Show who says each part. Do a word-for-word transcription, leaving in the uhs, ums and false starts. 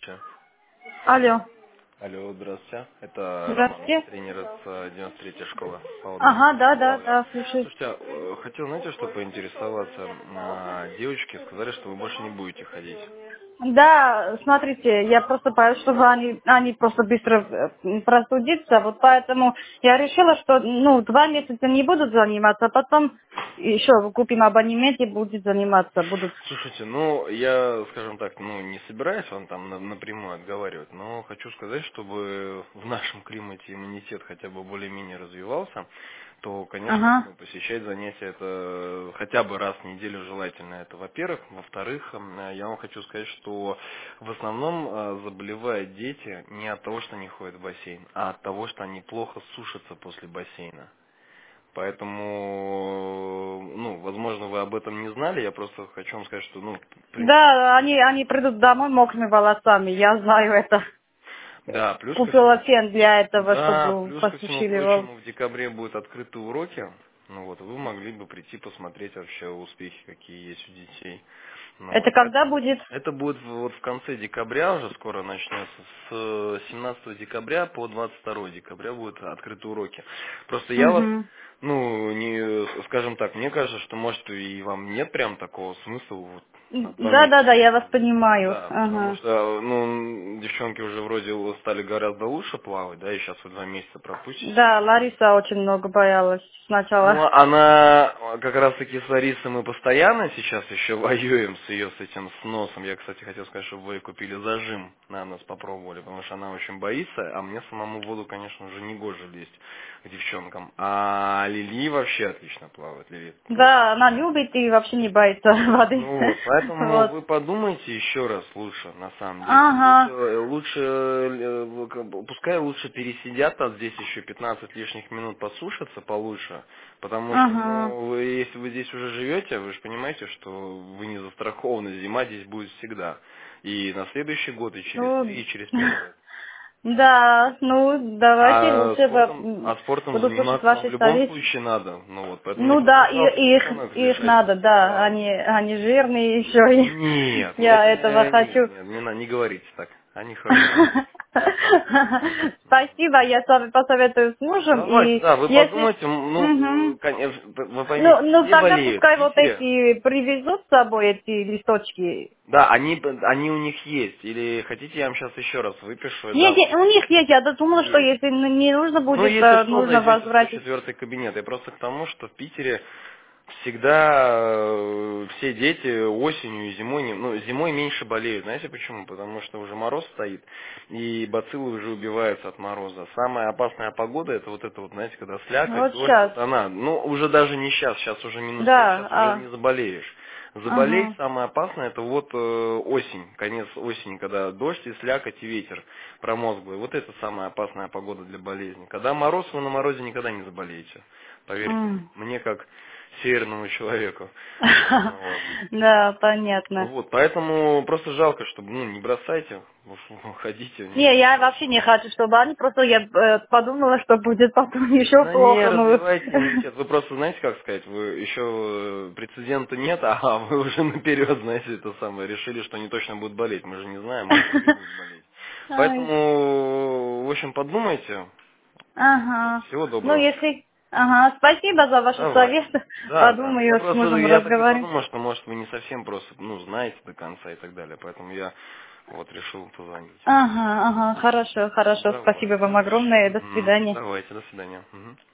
Speaker 1: Ча.
Speaker 2: Алло.
Speaker 1: Алло, здравствуйте. Это Роман,
Speaker 2: Здравствуйте.
Speaker 1: тренер с э, девяносто третьей школы по
Speaker 2: Ага,
Speaker 1: водному
Speaker 2: да, да,
Speaker 1: плаванию.
Speaker 2: да, слушай.
Speaker 1: Слушайте, а, э, хотел, знаете, что поинтересоваться? А, девочки сказали, что вы больше не будете ходить.
Speaker 2: Да, смотрите, я просто боюсь, чтобы они, они просто быстро э, простудятся, вот поэтому я решила, что, ну, два месяца не будут заниматься, а потом еще купим абонемент и будет заниматься, будут.
Speaker 1: Слушайте, ну, я, скажем так, ну, не собираюсь вам там на- напрямую отговаривать, но хочу сказать, чтобы в нашем климате иммунитет хотя бы более-менее развивался, то, конечно,
Speaker 2: Ага.
Speaker 1: ну, посещать занятия это хотя бы раз в неделю желательно. Это, во-первых. Во-вторых, м, я вам хочу сказать, что в основном э, заболевают дети не от того, что они ходят в бассейн, а от того, что они плохо сушатся после бассейна. Поэтому, ну, возможно, вы об этом не знали, я просто хочу вам сказать, что, ну, в принципе,
Speaker 2: Да, они, они придут домой мокрыми волосами, я знаю это.
Speaker 1: да, плюс ко
Speaker 2: Купила
Speaker 1: всему,
Speaker 2: фен для этого,
Speaker 1: да,
Speaker 2: чтобы
Speaker 1: плюс ко всему
Speaker 2: посушили волосы.
Speaker 1: прочему, в декабре будут открыты уроки, ну вот, вы могли бы прийти посмотреть вообще успехи, какие есть у детей. Ну
Speaker 2: Это
Speaker 1: вот,
Speaker 2: когда
Speaker 1: поэтому
Speaker 2: будет?
Speaker 1: это будет в- вот в конце декабря, уже скоро начнется, с семнадцатого декабря по двадцать второе декабря будут открыты уроки. Просто я вас,
Speaker 2: Угу.
Speaker 1: ну, не, скажем так, мне кажется, что может и вам нет прям такого смысла вот на два
Speaker 2: Да, да,
Speaker 1: месяца.
Speaker 2: да, я вас понимаю.
Speaker 1: Да, потому
Speaker 2: Ага.
Speaker 1: что, ну, девчонки уже вроде стали гораздо лучше плавать, да, и сейчас вы два месяца пропустите.
Speaker 2: Да, Лариса очень много боялась
Speaker 1: Ну,
Speaker 2: сначала.
Speaker 1: она, как раз таки с Ларисой мы постоянно сейчас еще воюем с ее, с этим, с носом. Я, кстати, хотел сказать, чтобы вы купили зажим, на нас попробовали, потому что она очень боится, а мне самому в воду, конечно, уже не гоже лезть к девчонкам. А Лили вообще отлично плавает, Лили просто.
Speaker 2: Да, она любит и вообще не боится воды.
Speaker 1: Ну вот, поэтому
Speaker 2: Вот.
Speaker 1: вы подумайте еще раз лучше, на самом деле. Лучше,
Speaker 2: Ага.
Speaker 1: э, лучше, э, как бы, пускай лучше пересидят там здесь еще пятнадцать лишних минут посушатся получше, потому что,
Speaker 2: Ага.
Speaker 1: ну, вы, если вы здесь уже живете, вы же понимаете, что вы не застрахованы, зима здесь будет всегда. И на следующий год, и через три,
Speaker 2: Ну,
Speaker 1: и через пять лет.
Speaker 2: да, ну, давайте
Speaker 1: А
Speaker 2: лучше в-
Speaker 1: спортом,
Speaker 2: м,
Speaker 1: а спортом
Speaker 2: буду слушать
Speaker 1: заниматься вам в
Speaker 2: ваши
Speaker 1: любом
Speaker 2: советы.
Speaker 1: случае надо. Ну вот, поэтому мне
Speaker 2: Ну
Speaker 1: просто
Speaker 2: да, и,
Speaker 1: жалко
Speaker 2: их,
Speaker 1: девчонок
Speaker 2: их
Speaker 1: лишать
Speaker 2: надо, да,
Speaker 1: плавания.
Speaker 2: они, они жирные еще, и
Speaker 1: Нет,
Speaker 2: я
Speaker 1: это
Speaker 2: этого
Speaker 1: э, нет,
Speaker 2: хочу.
Speaker 1: нет, не, на- не говорите так. Они хорошие.
Speaker 2: Спасибо, я с вами посоветую с мужем,
Speaker 1: Давайте,
Speaker 2: и
Speaker 1: да, вы
Speaker 2: если...
Speaker 1: подумайте, м, ну,
Speaker 2: Мгм.
Speaker 1: конечно, вы
Speaker 2: Ну,
Speaker 1: поймите,
Speaker 2: ну
Speaker 1: все
Speaker 2: тогда
Speaker 1: болеют. В
Speaker 2: пускай вот
Speaker 1: Питере,
Speaker 2: эти привезут с собой эти листочки.
Speaker 1: да, они, они у них есть. Или хотите, я вам сейчас еще раз выпишу и
Speaker 2: Нет,
Speaker 1: дам
Speaker 2: нет, у них есть, я думала, что
Speaker 1: есть.
Speaker 2: если ну, не нужно
Speaker 1: Ну,
Speaker 2: будет,
Speaker 1: если
Speaker 2: э,
Speaker 1: что,
Speaker 2: нужно
Speaker 1: зайдете в сто
Speaker 2: возвратить.
Speaker 1: четвёртый кабинет. Я просто к тому, что в Питере всегда э, все дети осенью и зимой, не- ну, зимой меньше болеют. Знаете почему? Потому что уже мороз стоит, и бациллы уже убиваются от мороза. Самая опасная погода, это вот это вот, знаете, когда слякоть,
Speaker 2: Вот
Speaker 1: дождь,
Speaker 2: сейчас.
Speaker 1: вот она. Ну, уже даже не сейчас, сейчас уже минус пять,
Speaker 2: Да,
Speaker 1: сейчас уже
Speaker 2: а,
Speaker 1: не заболеешь. Заболеть
Speaker 2: ага.
Speaker 1: самое опасное, это вот э, осень, конец осени, когда дождь и слякоть и ветер промозглый. Вот это самая опасная погода для болезни. Когда мороз, вы на морозе никогда не заболеете. Поверьте
Speaker 2: М.
Speaker 1: мне, как северному человеку. Вот.
Speaker 2: Да, понятно.
Speaker 1: Вот, поэтому просто жалко, чтобы, ну, не бросайте, ходите,
Speaker 2: Не,
Speaker 1: ничего
Speaker 2: я вообще
Speaker 1: страшного.
Speaker 2: не хочу, чтобы они просто, я э, подумала, что будет потом еще
Speaker 1: Да не,
Speaker 2: плохо, ну.
Speaker 1: развивайте иммунитет. Вы просто знаете, как сказать, вы еще э, прецедента нет, а вы уже наперед, знаете, это самое, решили, что они точно будут болеть. Мы же не знаем, может они будут болеть.
Speaker 2: Ай.
Speaker 1: Поэтому, в общем, подумайте. Вот,
Speaker 2: Ага.
Speaker 1: всего
Speaker 2: Ну,
Speaker 1: доброго.
Speaker 2: если... Ага, спасибо за ваши
Speaker 1: Давайте.
Speaker 2: советы.
Speaker 1: Да, да. Я
Speaker 2: Подумаю, с
Speaker 1: просто,
Speaker 2: мужем
Speaker 1: я так и
Speaker 2: разговаривать.
Speaker 1: подумал, что, может, вы не совсем просто, ну, знаете до конца и так далее. Поэтому я вот решил позвонить.
Speaker 2: Ага, ага, хорошо, хорошо.
Speaker 1: Давайте.
Speaker 2: Спасибо вам огромное. До
Speaker 1: Мгм.
Speaker 2: свидания.
Speaker 1: Давайте, до свидания. Мгм.